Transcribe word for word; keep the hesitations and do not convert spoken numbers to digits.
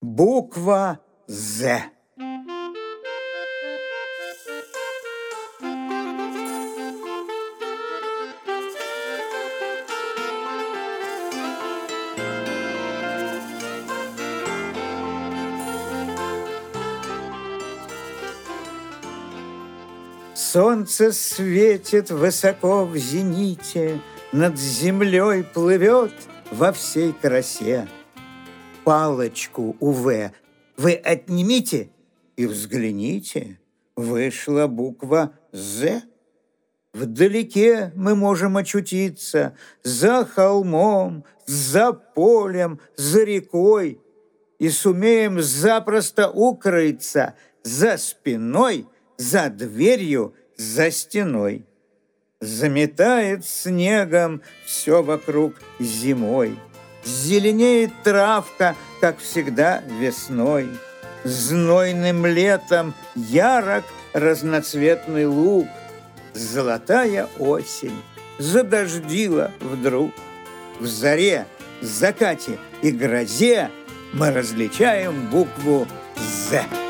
Буква «З». Солнце светит высоко в зените, над землей плывет во всей красе. Палочку у «В» вы отнимите и взгляните, вышла буква «З». Вдалеке мы можем очутиться, за холмом, за полем, за рекой, и сумеем запросто укрыться за спиной, за дверью, за стеной. Заметает снегом все вокруг зимой, зеленеет травка, как всегда, весной. Знойным летом ярок разноцветный луг. Золотая осень задождила вдруг. В заре, закате и грозе мы различаем букву «З».